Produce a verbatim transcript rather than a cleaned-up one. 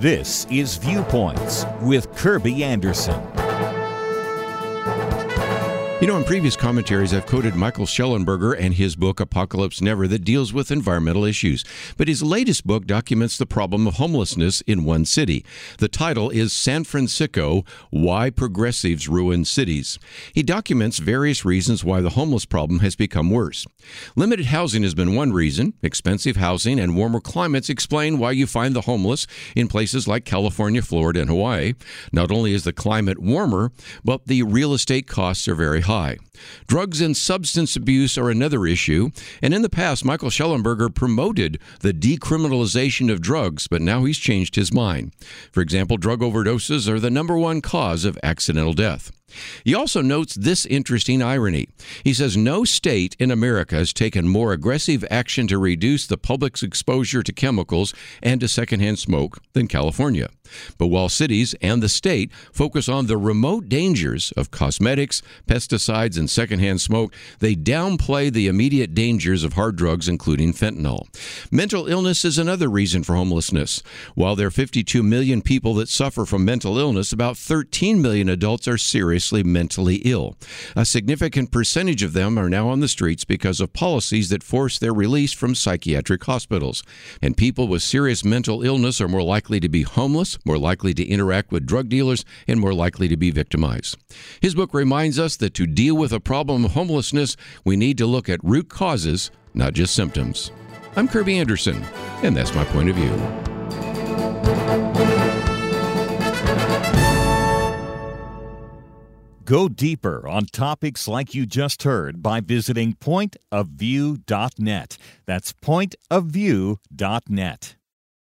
This is Viewpoints with Kirby Anderson. You know, in previous commentaries, I've quoted Michael Shellenberger and his book, Apocalypse Never, that deals with environmental issues. But his latest book documents the problem of homelessness in one city. The title is San Francisco, Why Progressives Ruin Cities. He documents various reasons why the homeless problem has become worse. Limited housing has been one reason. Expensive housing and warmer climates explain why you find the homeless in places like California, Florida, and Hawaii. Not only is the climate warmer, but the real estate costs are very high. High. Drugs and substance abuse are another issue, and in the past, Michael Shellenberger promoted the decriminalization of drugs, but now he's changed his mind. For example, drug overdoses are the number one cause of accidental death. He also notes this interesting irony. He says no state in America has taken more aggressive action to reduce the public's exposure to chemicals and to secondhand smoke than California. But while cities and the state focus on the remote dangers of cosmetics, pesticides, and secondhand smoke, they downplay the immediate dangers of hard drugs, including fentanyl. Mental illness is another reason for homelessness. While there are fifty-two million people that suffer from mental illness, about thirteen million adults are serious mentally ill. A significant percentage of them are now on the streets because of policies that force their release from psychiatric hospitals. And people with serious mental illness are more likely to be homeless, more likely to interact with drug dealers, and more likely to be victimized. His book reminds us that to deal with a problem of homelessness, we need to look at root causes, not just symptoms. I'm Kirby Anderson, and that's my point of view. Go deeper on topics like you just heard by visiting point of view dot net. That's point of view dot net.